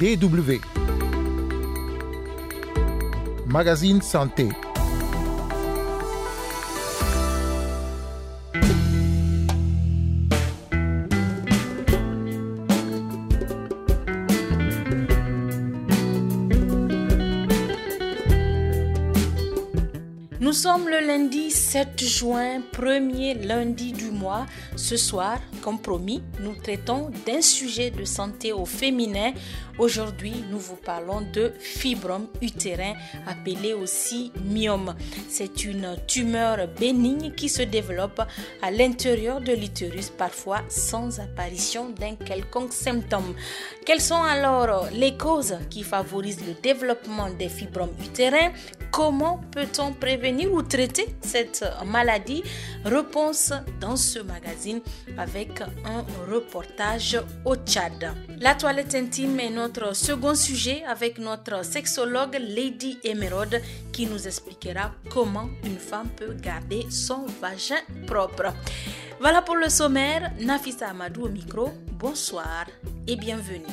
DW. Magazine Santé. Nous sommes le lundi 7 juin, premier lundi du mois. Ce soir, comme promis, nous traitons d'un sujet de santé au féminin. Aujourd'hui, nous vous parlons de fibrome utérin, appelé aussi myome. C'est une tumeur bénigne qui se développe à l'intérieur de l'utérus, parfois sans apparition d'un quelconque symptôme. Quelles sont alors les causes qui favorisent le développement des fibromes utérins? Comment peut-on prévenir ou traiter cette maladie? Réponse dans ce magazine avec un reportage au Tchad. La toilette intime est notre second sujet avec notre sexologue Lady Emeraude qui nous expliquera comment une femme peut garder son vagin propre. Voilà pour le sommaire. Nafissa Amadou au micro. Bonsoir et bienvenue.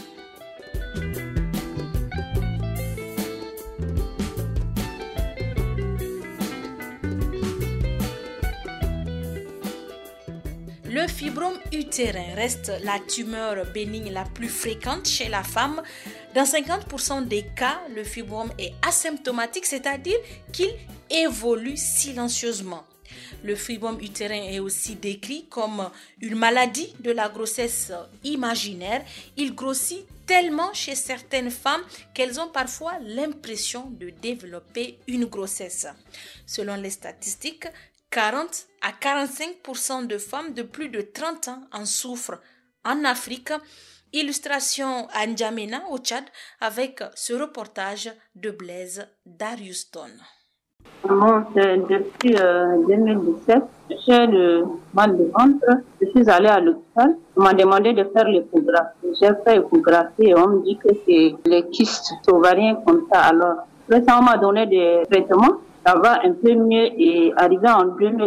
Le fibrome utérin reste la tumeur bénigne la plus fréquente chez la femme. Dans 50% des cas, le fibrome est asymptomatique, c'est-à-dire qu'il évolue silencieusement. Le fibrome utérin est aussi décrit comme une maladie de la grossesse imaginaire. Il grossit tellement chez certaines femmes qu'elles ont parfois l'impression de développer une grossesse. Selon les statistiques, 40 à 45% de femmes de plus de 30 ans en souffrent en Afrique. Illustration à N'Djamena au Tchad avec ce reportage de Blaise Dariuston. Depuis 2017, j'ai le mal de ventre. Je suis allée à l'hôpital. On m'a demandé de faire l'échographie. J'ai fait l'échographie et on me dit que c'est les kystes ovariens comme ça. Alors, après ça, on m'a donné des traitements. Ça va un peu mieux et arrivé en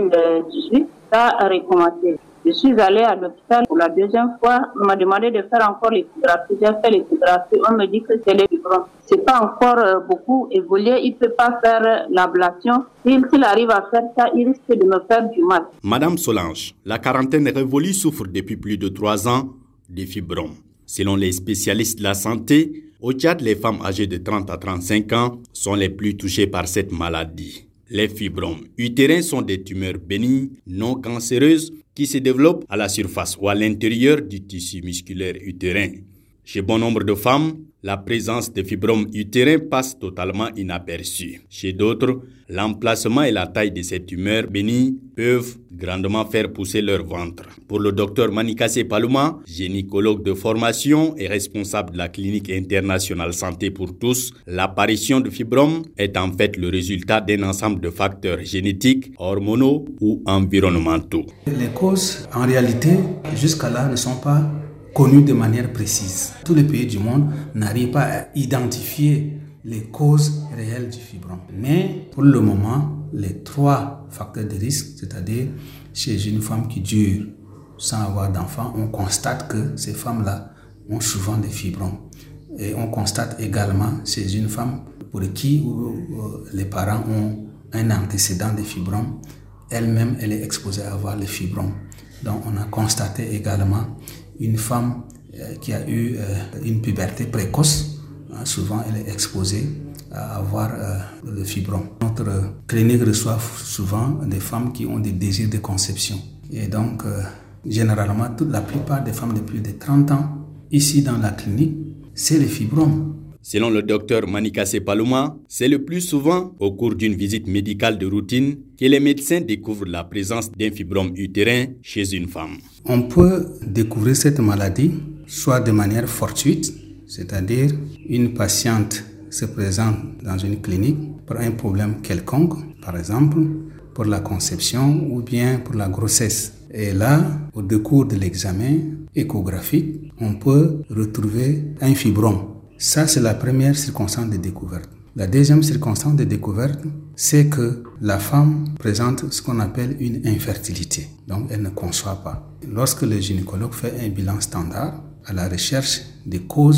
2018, ça a recommencé. Je suis allée à l'hôpital pour la deuxième fois. On m'a demandé de faire encore l'échographie. J'ai fait l'échographie. On me dit que c'est les fibromes. C'est pas encore beaucoup évolué. Il peut pas faire l'ablation. S'il arrive à faire ça, il risque de me faire du mal. Madame Solange, la quarantaine révolue souffre depuis plus de 3 ans des fibromes. Selon les spécialistes de la santé, au Tchad, les femmes âgées de 30 à 35 ans sont les plus touchées par cette maladie. Les fibromes utérins sont des tumeurs bénignes, non cancéreuses, qui se développent à la surface ou à l'intérieur du tissu musculaire utérin. Chez bon nombre de femmes, la présence de fibromes utérins passe totalement inaperçue. Chez d'autres, l'emplacement et la taille de ces tumeurs bénignes peuvent grandement faire pousser leur ventre. Pour le docteur Manikase Palouma, gynécologue de formation et responsable de la clinique internationale santé pour tous, l'apparition de fibromes est en fait le résultat d'un ensemble de facteurs génétiques, hormonaux ou environnementaux. Les causes, en réalité, jusqu'à là, ne sont pas connues de manière précise. Tous les pays du monde n'arrivent pas à identifier les causes réelles du fibrome. Mais pour le moment, les 3 facteurs de risque, c'est-à-dire chez une femme qui dure sans avoir d'enfant, on constate que ces femmes-là ont souvent des fibromes. Et on constate également chez une femme pour qui les parents ont un antécédent de fibromes, elle-même elle est exposée à avoir les fibromes. Donc on a constaté également une femme qui a eu une puberté précoce, souvent elle est exposée à avoir le fibrome. Notre clinique reçoit souvent des femmes qui ont des désirs de conception. Et donc, généralement, la plupart des femmes de plus de 30 ans, ici dans la clinique, c'est les fibromes. Selon le docteur Manikase Palouma, c'est le plus souvent au cours d'une visite médicale de routine que les médecins découvrent la présence d'un fibrome utérin chez une femme. On peut découvrir cette maladie soit de manière fortuite, c'est-à-dire une patiente se présente dans une clinique pour un problème quelconque, par exemple pour la conception ou bien pour la grossesse. Et là, au décours de l'examen échographique, on peut retrouver un fibrome. Ça, c'est la première circonstance de découverte. La deuxième circonstance de découverte, c'est que la femme présente ce qu'on appelle une infertilité. Donc, elle ne conçoit pas. Lorsque le gynécologue fait un bilan standard à la recherche des causes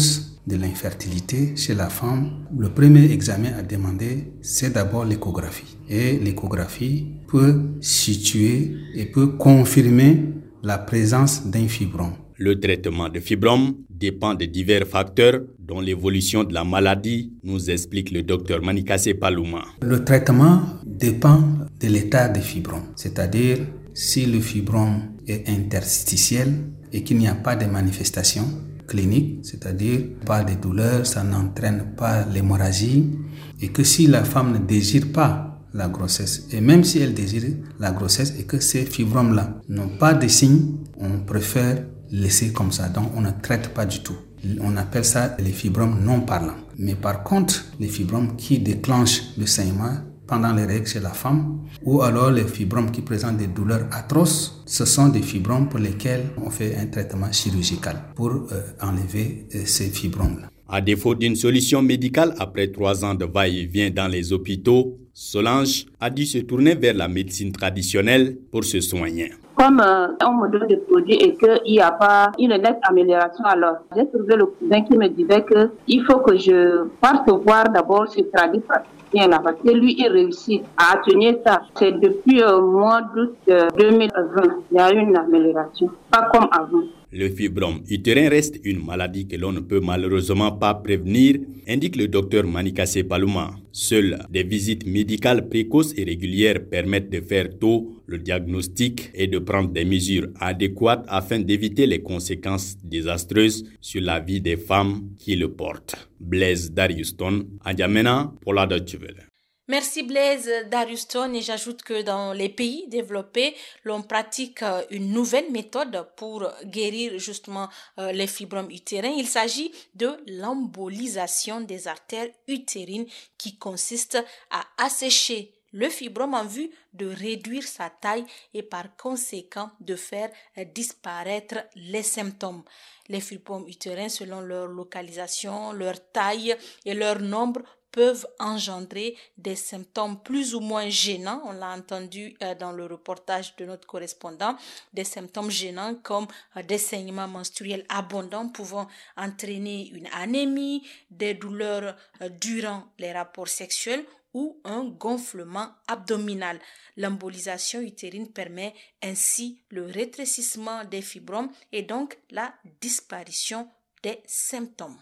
de l'infertilité chez la femme, le premier examen à demander, c'est d'abord l'échographie. Et l'échographie peut situer et peut confirmer la présence d'un fibrome. Le traitement de fibrome dépend de divers facteurs, dont l'évolution de la maladie, nous explique le docteur Manikase Palouma. Le traitement dépend de l'état des fibromes, c'est-à-dire si le fibrome est interstitiel et qu'il n'y a pas de manifestations cliniques, c'est-à-dire pas de douleur, ça n'entraîne pas l'hémorragie, et que si la femme ne désire pas la grossesse, et même si elle désire la grossesse et que ces fibromes-là n'ont pas de signes, on préfère laisser comme ça, donc on ne traite pas du tout. On appelle ça les fibromes non parlants. Mais par contre, les fibromes qui déclenchent le saignement pendant les règles chez la femme, ou alors les fibromes qui présentent des douleurs atroces, ce sont des fibromes pour lesquels on fait un traitement chirurgical pour enlever ces fibromes-là. À défaut d'une solution médicale après 3 ans de va-et-vient dans les hôpitaux, Solange a dû se tourner vers la médecine traditionnelle pour se soigner. Comme on me donne des produits et qu'il n'y a pas une nette amélioration, alors j'ai trouvé le cousin qui me disait qu'il faut que je parte voir d'abord ce tradit praticien-là, parce que lui, il réussit à atteindre ça. C'est depuis le mois d'août 2020, il y a eu une amélioration, pas comme avant. Le fibrome utérin reste une maladie que l'on ne peut malheureusement pas prévenir, indique le docteur Manikase Palouma. Seules des visites médicales précoces et régulières permettent de faire tôt le diagnostic et de prendre des mesures adéquates afin d'éviter les conséquences désastreuses sur la vie des femmes qui le portent. Blaise Dariuston, N'Djamena, pour la Deutsche Welle. Merci Blaise Dariuston, et j'ajoute que dans les pays développés, l'on pratique une nouvelle méthode pour guérir justement les fibromes utérins. Il s'agit de l'embolisation des artères utérines qui consiste à assécher le fibrome en vue de réduire sa taille et par conséquent de faire disparaître les symptômes. Les fibromes utérins, selon leur localisation, leur taille et leur nombre, peuvent engendrer des symptômes plus ou moins gênants. On l'a entendu dans le reportage de notre correspondant, des symptômes gênants comme des saignements menstruels abondants pouvant entraîner une anémie, des douleurs durant les rapports sexuels ou un gonflement abdominal. L'embolisation utérine permet ainsi le rétrécissement des fibromes et donc la disparition des symptômes.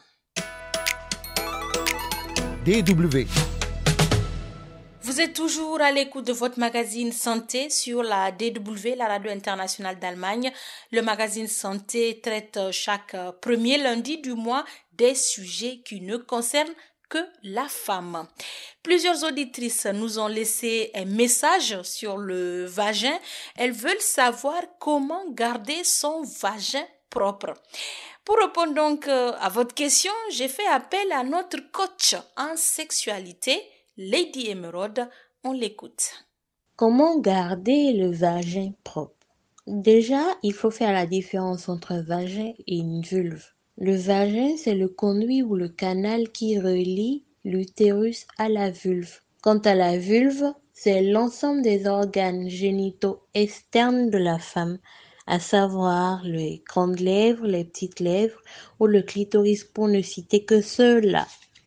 DW. Vous êtes toujours à l'écoute de votre magazine Santé sur la DW, la radio internationale d'Allemagne. Le magazine Santé traite chaque premier lundi du mois des sujets qui ne concernent que la femme. Plusieurs auditrices nous ont laissé un message sur le vagin. Elles veulent savoir comment garder son vagin propre. Pour répondre donc à votre question, j'ai fait appel à notre coach en sexualité, Lady Emeraude. On l'écoute. Comment garder le vagin propre? Déjà, il faut faire la différence entre un vagin et une vulve. Le vagin, c'est le conduit ou le canal qui relie l'utérus à la vulve. Quant à la vulve, c'est l'ensemble des organes génitaux externes de la femme, à savoir les grandes lèvres, les petites lèvres ou le clitoris pour ne citer que ceux-là.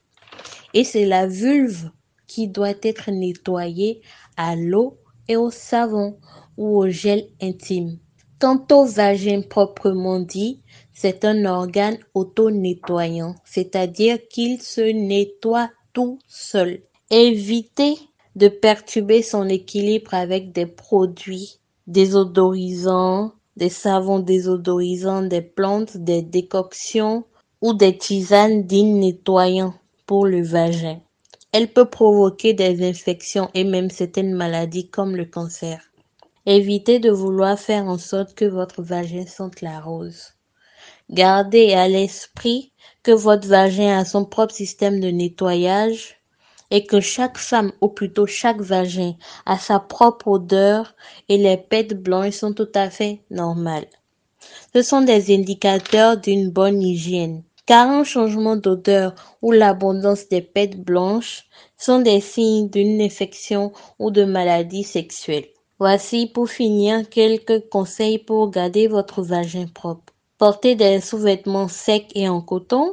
Et c'est la vulve qui doit être nettoyée à l'eau et au savon ou au gel intime. Quant au vagin proprement dit, c'est un organe auto-nettoyant, c'est-à-dire qu'il se nettoie tout seul. Évitez de perturber son équilibre avec des produits désodorisants, des savons désodorisants, des plantes, des décoctions ou des tisanes dignes nettoyants pour le vagin. Elle peut provoquer des infections et même certaines maladies comme le cancer. Évitez de vouloir faire en sorte que votre vagin sente la rose. Gardez à l'esprit que votre vagin a son propre système de nettoyage et que chaque femme, ou plutôt chaque vagin, a sa propre odeur et les pets blanches sont tout à fait normales. Ce sont des indicateurs d'une bonne hygiène, car un changement d'odeur ou l'abondance des pets blanches sont des signes d'une infection ou de maladie sexuelle. Voici pour finir quelques conseils pour garder votre vagin propre. Portez des sous-vêtements secs et en coton.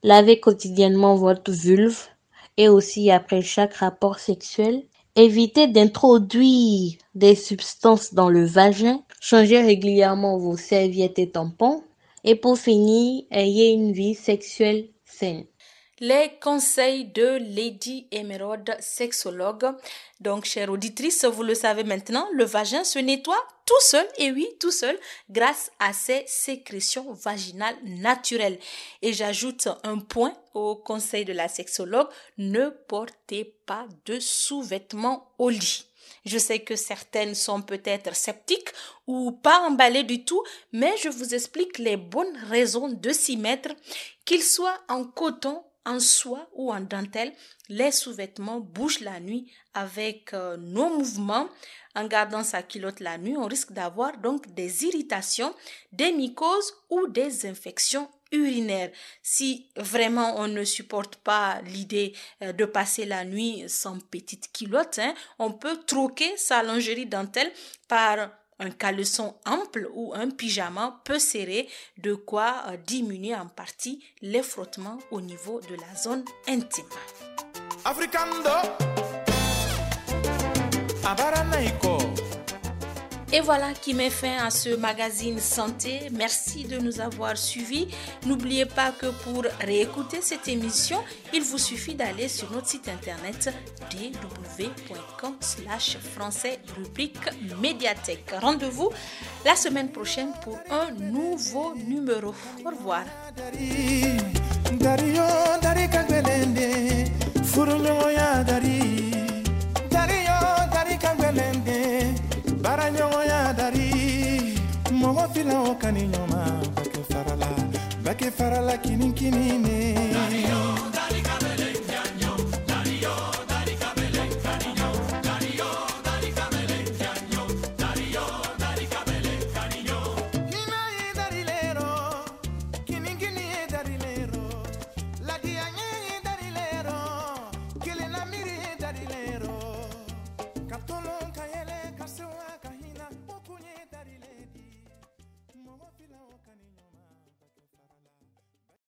Lavez quotidiennement votre vulve et aussi après chaque rapport sexuel. Évitez d'introduire des substances dans le vagin. Changez régulièrement vos serviettes et tampons. Et pour finir, ayez une vie sexuelle saine. Les conseils de Lady Emeraude, sexologue. Donc, chère auditrice, vous le savez maintenant, le vagin se nettoie tout seul, et oui, tout seul, grâce à ses sécrétions vaginales naturelles. Et j'ajoute un point au conseil de la sexologue, ne portez pas de sous-vêtements au lit. Je sais que certaines sont peut-être sceptiques ou pas emballées du tout, mais je vous explique les bonnes raisons de s'y mettre, qu'ils soient en coton, en soie ou en dentelle. Les sous-vêtements bougent la nuit avec nos mouvements. En gardant sa culotte la nuit, on risque d'avoir donc des irritations, des mycoses ou des infections urinaires. Si vraiment on ne supporte pas l'idée de passer la nuit sans petite culotte, on peut troquer sa lingerie dentelle par un caleçon ample ou un pyjama peu serré, de quoi diminuer en partie les frottements au niveau de la zone intime. Et voilà qui met fin à ce magazine santé. Merci de nous avoir suivis. N'oubliez pas que pour réécouter cette émission, il vous suffit d'aller sur notre site internet www.com/français rubrique médiathèque. Rendez-vous la semaine prochaine pour un nouveau numéro. Au revoir. Baranyoya dari mogo fila o kaninyoma bake farala kinin kinine